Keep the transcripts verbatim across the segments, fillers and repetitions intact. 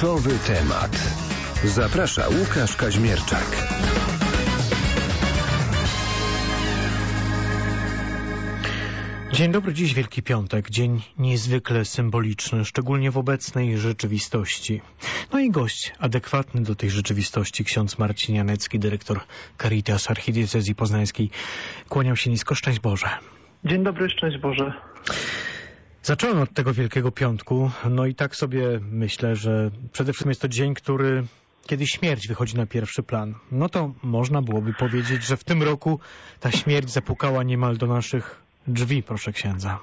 Kluczowy temat. Zaprasza Łukasz Kaźmierczak. Dzień dobry, dziś Wielki Piątek, dzień niezwykle symboliczny, szczególnie w obecnej rzeczywistości. No i gość adekwatny do tej rzeczywistości, ksiądz Marcin Janecki, dyrektor Caritas Archidiecezji Poznańskiej. Kłaniam się nisko, szczęść Boże. Dzień dobry, szczęść Boże. Zacząłem od tego Wielkiego Piątku, no i tak sobie myślę, że przede wszystkim jest to dzień, który, kiedy śmierć wychodzi na pierwszy plan. No to można byłoby powiedzieć, że w tym roku ta śmierć zapukała niemal do naszych drzwi, proszę księdza.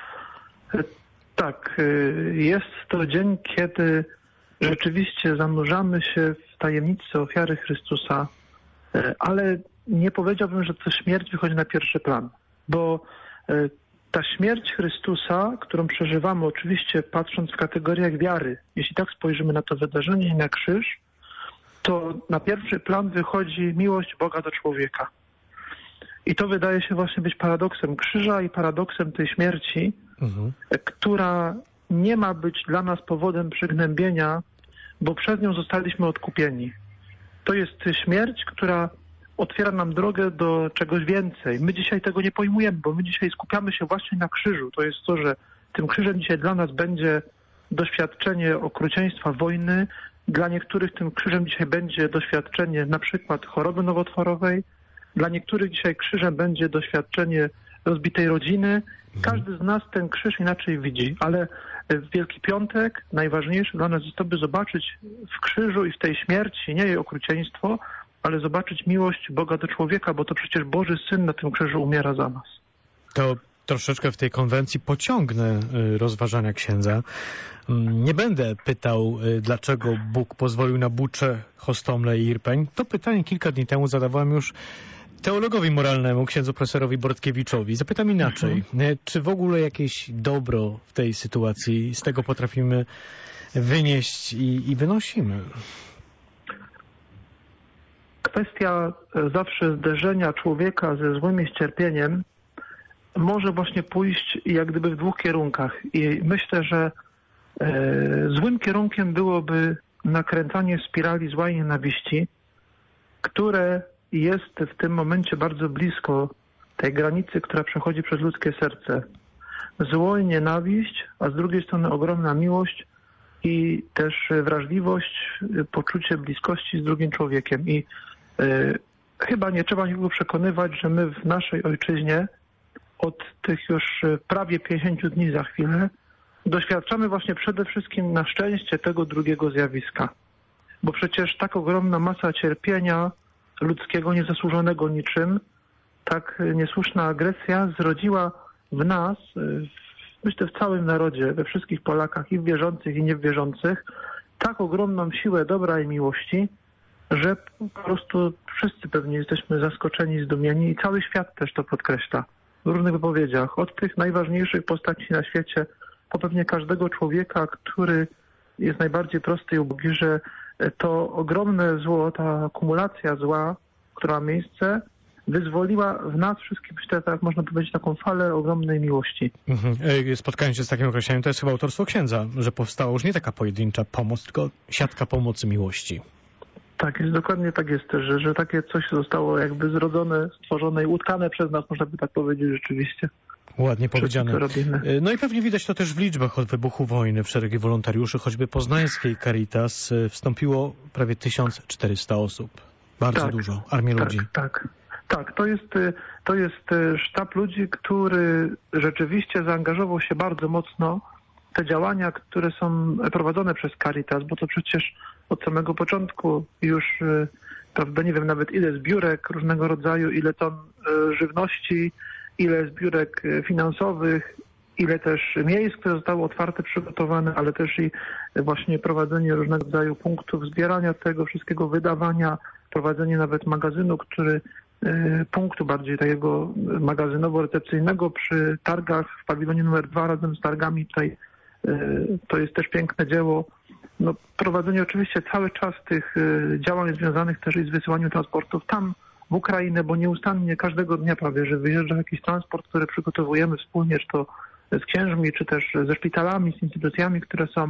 Tak, jest to dzień, kiedy rzeczywiście zanurzamy się w tajemnicy ofiary Chrystusa, ale nie powiedziałbym, że to śmierć wychodzi na pierwszy plan, bo ta śmierć Chrystusa, którą przeżywamy, oczywiście patrząc w kategoriach wiary, jeśli tak spojrzymy na to wydarzenie i na krzyż, to na pierwszy plan wychodzi miłość Boga do człowieka. I to wydaje się właśnie być paradoksem krzyża i paradoksem tej śmierci, mhm. która nie ma być dla nas powodem przygnębienia, bo przez nią zostaliśmy odkupieni. To jest śmierć, która otwiera nam drogę do czegoś więcej. My dzisiaj tego nie pojmujemy, bo my dzisiaj skupiamy się właśnie na krzyżu. To jest to, że tym krzyżem dzisiaj dla nas będzie doświadczenie okrucieństwa wojny. Dla niektórych tym krzyżem dzisiaj będzie doświadczenie na przykład choroby nowotworowej. Dla niektórych dzisiaj krzyżem będzie doświadczenie rozbitej rodziny. Każdy z nas ten krzyż inaczej widzi, ale w Wielki Piątek najważniejsze dla nas jest to, by zobaczyć w krzyżu i w tej śmierci nie jej okrucieństwo, ale zobaczyć miłość Boga do człowieka, bo to przecież Boży Syn na tym krzyżu umiera za nas. To troszeczkę w tej konwencji pociągnę rozważania księdza. Nie będę pytał, dlaczego Bóg pozwolił na Buczę, Hostomle i Irpeń. To pytanie kilka dni temu zadawałem już teologowi moralnemu, księdzu profesorowi Bortkiewiczowi. Zapytam inaczej. Mhm. Czy w ogóle jakieś dobro w tej sytuacji z tego potrafimy wynieść i, i wynosimy? Kwestia zawsze zderzenia człowieka ze złym i z cierpieniem może właśnie pójść jak gdyby w dwóch kierunkach. I myślę, że e, złym kierunkiem byłoby nakręcanie spirali zła i nienawiści, które jest w tym momencie bardzo blisko tej granicy, która przechodzi przez ludzkie serce. Zło i nienawiść, a z drugiej strony ogromna miłość i też wrażliwość, poczucie bliskości z drugim człowiekiem. I y, chyba nie trzeba nikogo przekonywać, że my w naszej ojczyźnie od tych już prawie pięćdziesięciu dni za chwilę doświadczamy właśnie przede wszystkim na szczęście tego drugiego zjawiska. Bo przecież tak ogromna masa cierpienia ludzkiego, niezasłużonego niczym, tak niesłuszna agresja zrodziła w nas, myślę w całym narodzie, we wszystkich Polakach, i w wierzących, i niewierzących, tak ogromną siłę dobra i miłości, że po prostu wszyscy pewnie jesteśmy zaskoczeni, zdumieni i cały świat też to podkreśla w różnych wypowiedziach. Od tych najważniejszych postaci na świecie, po pewnie każdego człowieka, który jest najbardziej prosty i ubogi, że to ogromne zło, ta akumulacja zła, która ma miejsce, wyzwoliła w nas wszystkich, myślę, tak można powiedzieć, taką falę ogromnej miłości. Mhm. Spotkając się z takim określeniem, to jest chyba autorstwo księdza, że powstała już nie taka pojedyncza pomoc, tylko siatka pomocy miłości. Tak, jest dokładnie tak jest też, że, że takie coś zostało jakby zrodzone, stworzone i utkane przez nas, można by tak powiedzieć rzeczywiście. Ładnie powiedziane. No i pewnie widać to też w liczbach. Od wybuchu wojny w szeregi wolontariuszy, choćby poznańskiej Caritas, wstąpiło prawie tysiąc czterysta osób. Bardzo tak, dużo. Armię tak, ludzi. Tak, tak. To jest, to jest sztab ludzi, który rzeczywiście zaangażował się bardzo mocno w te działania, które są prowadzone przez Caritas, bo to przecież od samego początku już, prawda, nie wiem nawet ile zbiórek różnego rodzaju, ile ton żywności, ile zbiórek finansowych, ile też miejsc, które zostały otwarte, przygotowane, ale też i właśnie prowadzenie różnego rodzaju punktów zbierania tego wszystkiego, wydawania, prowadzenie nawet magazynu, który punktu bardziej takiego magazynowo-recepcyjnego przy targach w pawilonie numer dwa razem z targami tutaj. To jest też piękne dzieło. No, prowadzenie oczywiście cały czas tych działań związanych też i z wysyłaniem transportów tam w Ukrainę, bo nieustannie każdego dnia prawie, że wyjeżdża jakiś transport, który przygotowujemy wspólnie, czy to z księżmi, czy też ze szpitalami, z instytucjami, które są.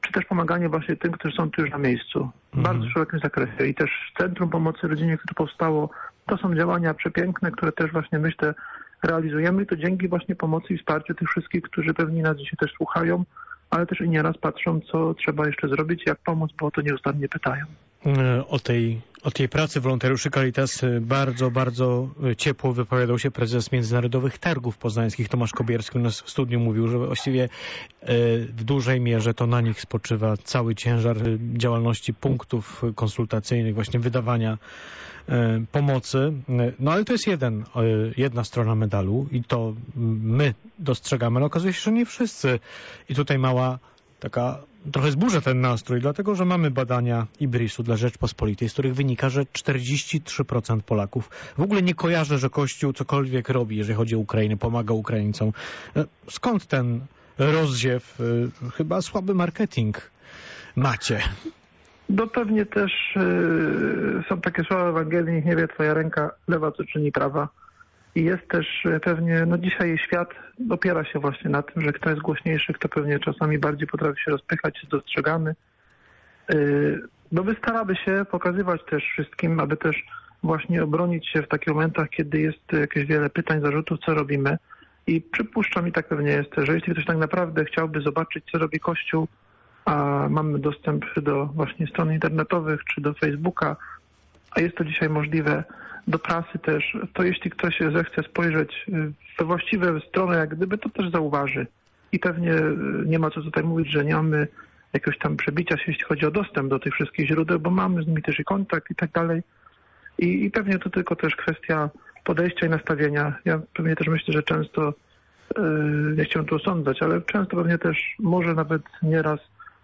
czy też pomaganie właśnie tym, którzy są tu już na miejscu. W Mhm. bardzo szerokim zakresie. I też Centrum Pomocy Rodzinie, które powstało, to są działania przepiękne, które też właśnie myślę realizujemy. I to dzięki właśnie pomocy i wsparciu tych wszystkich, którzy pewnie nas dzisiaj też słuchają, ale też i nieraz patrzą, co trzeba jeszcze zrobić, jak pomóc, bo o to nieustannie pytają. O tej, o tej pracy wolontariuszy Caritas bardzo, bardzo ciepło wypowiadał się prezes Międzynarodowych Targów Poznańskich Tomasz Kobierski. U nas w studniu mówił, że właściwie w dużej mierze to na nich spoczywa cały ciężar działalności punktów konsultacyjnych, właśnie wydawania pomocy. No ale to jest jeden, jedna strona medalu i to my dostrzegamy, ale okazuje się, że nie wszyscy. I tutaj mała taka trochę zburzę ten nastrój, dlatego że mamy badania I B R I S-u dla Rzeczpospolitej, z których wynika, że czterdzieści trzy procent Polaków w ogóle nie kojarzy, że Kościół cokolwiek robi, jeżeli chodzi o Ukrainę, pomaga Ukraińcom. Skąd ten rozziew? Chyba słaby marketing macie. No pewnie też yy, są takie słowa Ewangelii, niech nie wie twoja ręka lewa, co czyni prawa. I jest też pewnie, no dzisiaj świat opiera się właśnie na tym, że kto jest głośniejszy, kto pewnie czasami bardziej potrafi się rozpychać, jest dostrzegany. Yy, no my staramy się pokazywać też wszystkim, aby też właśnie obronić się w takich momentach, kiedy jest jakieś wiele pytań, zarzutów, co robimy. I przypuszczam, i tak pewnie jest, że jeśli ktoś tak naprawdę chciałby zobaczyć, co robi Kościół, a mamy dostęp do właśnie stron internetowych czy do Facebooka, a jest to dzisiaj możliwe, do prasy też, to jeśli ktoś zechce spojrzeć we właściwe strony, jak gdyby, to też zauważy. I pewnie nie ma co tutaj mówić, że nie mamy jakiegoś tam przebicia się, jeśli chodzi o dostęp do tych wszystkich źródeł, bo mamy z nimi też i kontakt i tak dalej. I, i pewnie to tylko też kwestia podejścia i nastawienia. Ja pewnie też myślę, że często, yy, nie chciałem tu osądzać, ale często pewnie też może nawet nieraz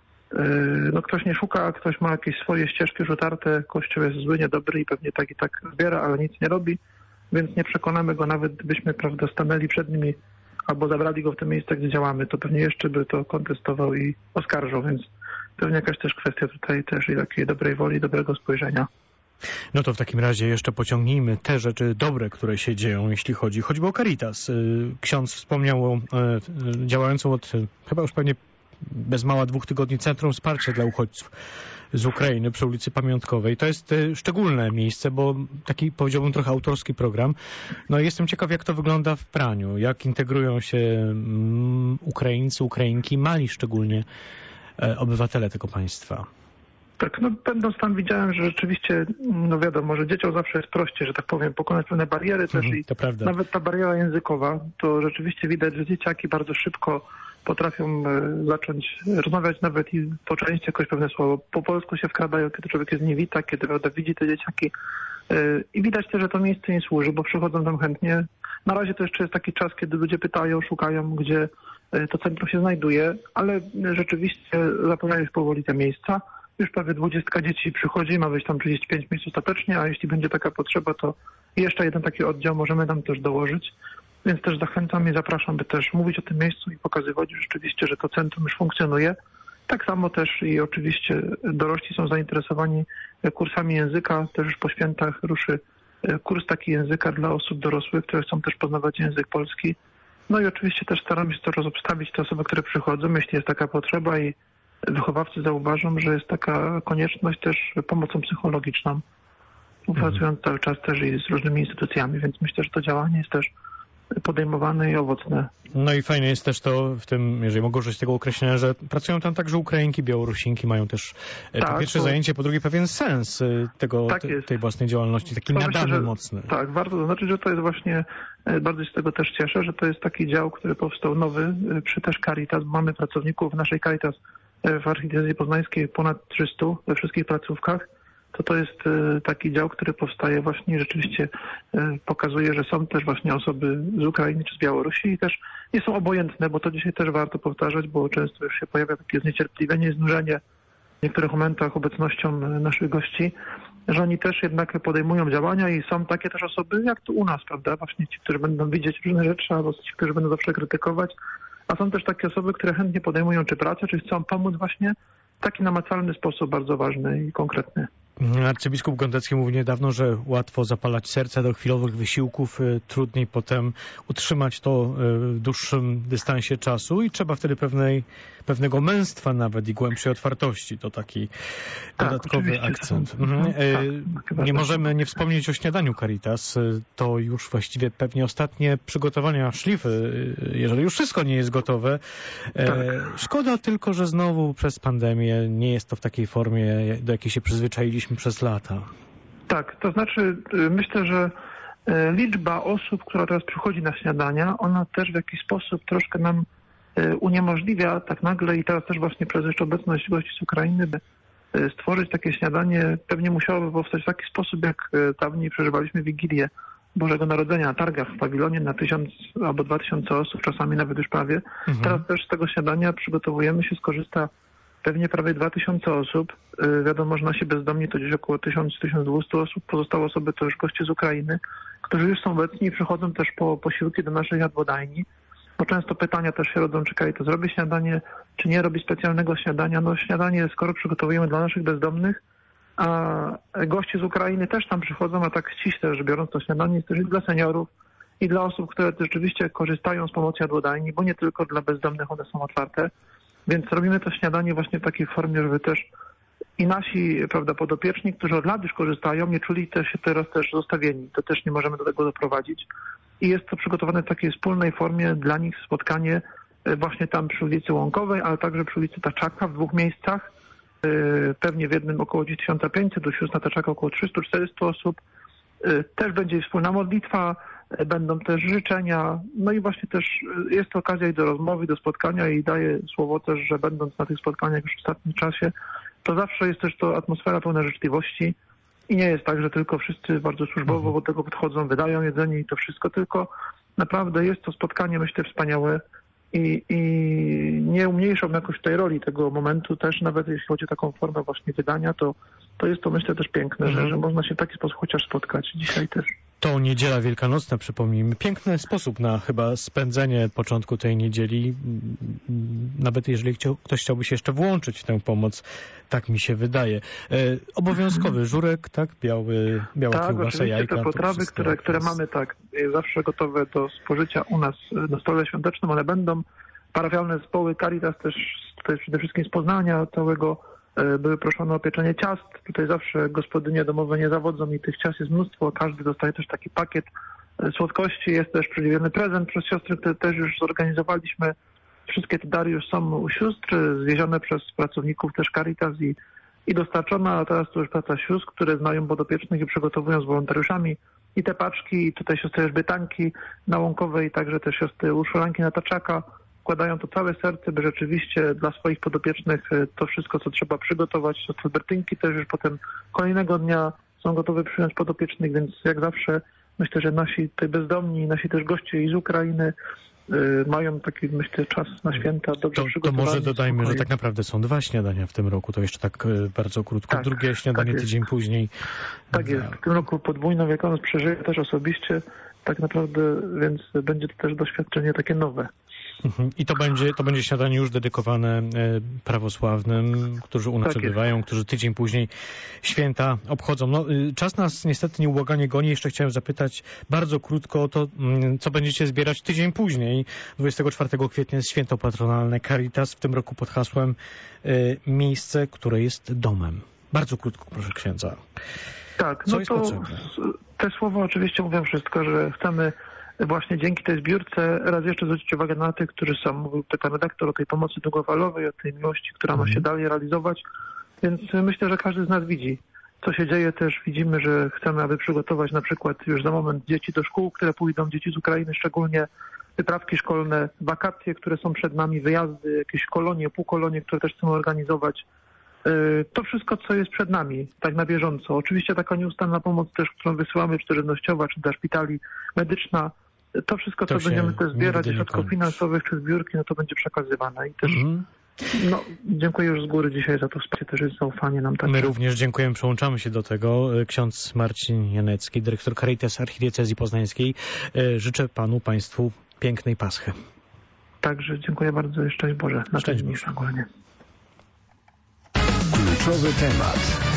no ktoś nie szuka, ktoś ma jakieś swoje ścieżki już utarte, Kościół jest zły, niedobry i pewnie tak i tak zbiera, ale nic nie robi, więc nie przekonamy go, nawet gdybyśmy, prawda, stanęli przed nimi albo zabrali go w to miejsce, gdzie działamy, to pewnie jeszcze by to kontestował i oskarżał, więc pewnie jakaś też kwestia tutaj też i takiej dobrej woli, dobrego spojrzenia. No to w takim razie jeszcze pociągnijmy te rzeczy dobre, które się dzieją, jeśli chodzi choćby o Caritas. Ksiądz wspomniał o działającą od chyba już pewnie bez mała dwóch tygodni Centrum Wsparcia dla Uchodźców z Ukrainy przy ulicy Pamiątkowej. To jest szczególne miejsce, bo taki, powiedziałbym, trochę autorski program. No i jestem ciekaw, jak to wygląda w praniu, jak integrują się Ukraińcy, Ukrainki, mali szczególnie obywatele tego państwa. Tak, no będąc tam widziałem, że rzeczywiście, no wiadomo, że dzieciom zawsze jest prościej, że tak powiem, pokonać pewne bariery też Mhm, i to prawda. nawet ta bariera językowa, to rzeczywiście widać, że dzieciaki bardzo szybko potrafią zacząć rozmawiać nawet i po części jakoś pewne słowo. Po polsku się wkradają, kiedy człowiek jest nie wita, kiedy prawda, widzi te dzieciaki. I widać też, że to miejsce nie służy, bo przychodzą tam chętnie. Na razie to jeszcze jest taki czas, kiedy ludzie pytają, szukają, gdzie to centrum się znajduje, ale rzeczywiście zapełniają już powoli te miejsca. Już prawie dwudziestka dzieci przychodzi, ma być tam trzydzieści pięć miejsc ostatecznie, a jeśli będzie taka potrzeba, to jeszcze jeden taki oddział możemy tam też dołożyć. Więc też zachęcam i zapraszam, by też mówić o tym miejscu i pokazywać rzeczywiście, że to centrum już funkcjonuje. Tak samo też i oczywiście dorośli są zainteresowani kursami języka. Też już po świętach ruszy kurs taki języka dla osób dorosłych, które chcą też poznawać język polski. No i oczywiście też staramy się to rozobstawić te osoby, które przychodzą, jeśli jest taka potrzeba i wychowawcy zauważą, że jest taka konieczność też pomocą psychologiczną, pracując cały czas też i z różnymi instytucjami, więc myślę, że to działanie jest też podejmowane i owocne. No i fajne jest też to w tym, jeżeli mogę użyć tego określenia, że pracują tam także Ukrainki, Białorusinki, mają też tak, po pierwsze to... zajęcie, po drugie pewien sens tego, tak te, tej własnej działalności, taki to nadany myślę, że, mocny. Tak, warto zaznaczyć, że to jest właśnie, bardzo się z tego też cieszę, że to jest taki dział, który powstał nowy przy też Caritas. Mamy pracowników w naszej Caritas w Archidiecezji Poznańskiej ponad trzystu we wszystkich placówkach. To to jest taki dział, który powstaje właśnie i rzeczywiście pokazuje, że są też właśnie osoby z Ukrainy czy z Białorusi i też nie są obojętne, bo to dzisiaj też warto powtarzać, bo często już się pojawia takie zniecierpliwienie, znużenie w niektórych momentach obecnością naszych gości, że oni też jednak podejmują działania i są takie też osoby jak tu u nas, prawda? Właśnie ci, którzy będą widzieć różne rzeczy, albo ci, którzy będą zawsze krytykować, a są też takie osoby, które chętnie podejmują czy pracę, czy chcą pomóc właśnie w taki namacalny sposób bardzo ważny i konkretny. Arcybiskup Gondecki mówił niedawno, że łatwo zapalać serce do chwilowych wysiłków, trudniej potem utrzymać to w dłuższym dystansie czasu i trzeba wtedy pewnej, pewnego męstwa nawet i głębszej otwartości. To taki tak, dodatkowy akcent. Mhm. Tak, nie możemy nie wspomnieć o śniadaniu Caritas. To już właściwie pewnie ostatnie przygotowania, szlify, jeżeli już wszystko nie jest gotowe. Tak. Szkoda tylko, że znowu przez pandemię nie jest to w takiej formie, do jakiej się przyzwyczailiśmy przez lata. Tak, to znaczy myślę, że liczba osób, która teraz przychodzi na śniadania, ona też w jakiś sposób troszkę nam uniemożliwia tak nagle i teraz też właśnie przez jeszcze obecność gości z Ukrainy, by stworzyć takie śniadanie, pewnie musiałoby powstać w taki sposób, jak dawniej przeżywaliśmy Wigilię Bożego Narodzenia na targach w pawilonie na tysiąc albo dwa tysiące osób, czasami nawet już prawie. Mhm. Teraz też z tego śniadania przygotowujemy się, skorzysta pewnie prawie dwa tysiące osób. Wiadomo, że nasi bezdomni to gdzieś około tysiąc do tysiąc dwieście osób. Pozostałe osoby to już goście z Ukrainy, którzy już są obecni i przychodzą też po posiłki do naszej jadłodajni. Bo często pytania też się rodzą, czy to zrobi śniadanie, czy nie robi specjalnego śniadania. No śniadanie skoro przygotowujemy dla naszych bezdomnych, a goście z Ukrainy też tam przychodzą, a tak ściśle rzecz biorąc to śniadanie jest też i dla seniorów, i dla osób, które rzeczywiście korzystają z pomocy jadłodajni, bo nie tylko dla bezdomnych one są otwarte. Więc robimy to śniadanie właśnie w takiej formie, żeby też i nasi, prawda, podopieczni, którzy od lat już korzystają, nie czuli też się teraz też zostawieni. To też nie możemy do tego doprowadzić. I jest to przygotowane w takiej wspólnej formie dla nich spotkanie właśnie tam przy ulicy Łąkowej, ale także przy ulicy Taczaka w dwóch miejscach. Pewnie w jednym około tysiąc pięćset, do sióstma Taczaka około trzysta czterysta osób. Też będzie wspólna modlitwa, będą też życzenia, no i właśnie też jest to okazja i do rozmowy, do spotkania i daję słowo też, że będąc na tych spotkaniach już w ostatnim czasie, to zawsze jest też to atmosfera pełna życzliwości i nie jest tak, że tylko wszyscy bardzo służbowo do tego podchodzą, wydają jedzenie i to wszystko, tylko naprawdę jest to spotkanie, myślę, wspaniałe i, i nie umniejszam jakoś tej roli tego momentu też, nawet jeśli chodzi o taką formę właśnie wydania, to, to jest to, myślę, też piękne, mhm. że, że można się w taki sposób chociaż spotkać dzisiaj też. To niedziela wielkanocna, przypomnijmy. Piękny sposób na chyba spędzenie początku tej niedzieli, nawet jeżeli chciał, ktoś chciałby się jeszcze włączyć w tę pomoc, tak mi się wydaje. E, obowiązkowy żurek, tak? Biały, biała tak, kiełbasa, jajka. Te potrawy, które, które mamy tak zawsze gotowe do spożycia u nas na stole świątecznym, one będą. Parafialne zespoły Caritas też tutaj przede wszystkim z Poznania całego były proszone o pieczenie ciast. Tutaj zawsze gospodynie domowe nie zawodzą i tych ciast jest mnóstwo. Każdy dostaje też taki pakiet słodkości. Jest też przedziwny prezent przez siostry, które też już zorganizowaliśmy. Wszystkie te dary już są u sióstr, zwiezione przez pracowników też Caritas i, i dostarczone, a teraz to już praca sióstr, które znają podopiecznych i przygotowują z wolontariuszami i te paczki, i tutaj siostry Elżbietanki na Łąkowej, także też siostry Urszulanki na Taczaka. Wkładają to całe serce, by rzeczywiście dla swoich podopiecznych to wszystko, co trzeba przygotować. Siostry Bertynki też już potem kolejnego dnia są gotowe przyjąć podopiecznych, więc jak zawsze myślę, że nasi tutaj bezdomni, nasi też goście i z Ukrainy y, mają taki, myślę, czas na święta dobrze to, przygotowani. To może dodajmy, że tak naprawdę są dwa śniadania w tym roku, to jeszcze tak y, bardzo krótko. Tak, drugie śniadanie tak tydzień później. Tak jest, w tym roku podwójną Wielkanoc przeżyję też osobiście, tak naprawdę, więc będzie to też doświadczenie takie nowe. I to będzie, to będzie śniadanie już dedykowane prawosławnym, którzy u nas tak przebywają, którzy tydzień później święta obchodzą. No, czas nas niestety nieubłaganie goni. Jeszcze chciałem zapytać bardzo krótko o to, co będziecie zbierać tydzień później. dwudziestego czwartego kwietnia jest święto patronalne Caritas, w tym roku pod hasłem miejsce, które jest domem. Bardzo krótko, proszę księdza. Tak, co no jest to potrzebne? Te słowa oczywiście mówią wszystko, że chcemy właśnie dzięki tej zbiórce raz jeszcze zwrócić uwagę na tych, którzy są. Mówił pan redaktor o tej pomocy długofalowej, o tej miłości, która mm. ma się dalej realizować. Więc myślę, że każdy z nas widzi, co się dzieje. Też widzimy, że chcemy, aby przygotować na przykład już za moment dzieci do szkół, które pójdą, dzieci z Ukrainy, szczególnie wyprawki szkolne, wakacje, które są przed nami, wyjazdy, jakieś kolonie, półkolonie, które też chcemy organizować. To wszystko, co jest przed nami, tak na bieżąco. Oczywiście taka nieustanna pomoc też, którą wysyłamy, czy żywnościowa, czy dla szpitali, medyczna, to wszystko, co to będziemy też zbierać, środków finansowych, czy zbiórki, no to będzie przekazywane. I też mm-hmm. no, dziękuję już z góry dzisiaj za to wsparcie, też jest zaufanie nam takie. My również dziękujemy, przyłączamy się do tego. Ksiądz Marcin Janecki, dyrektor Caritas Archidiecezji Poznańskiej. Życzę panu, państwu pięknej Paschy. Także dziękuję bardzo i szczęść Boże. Na szczęść Boże. Szczególnie. Kluczowy temat.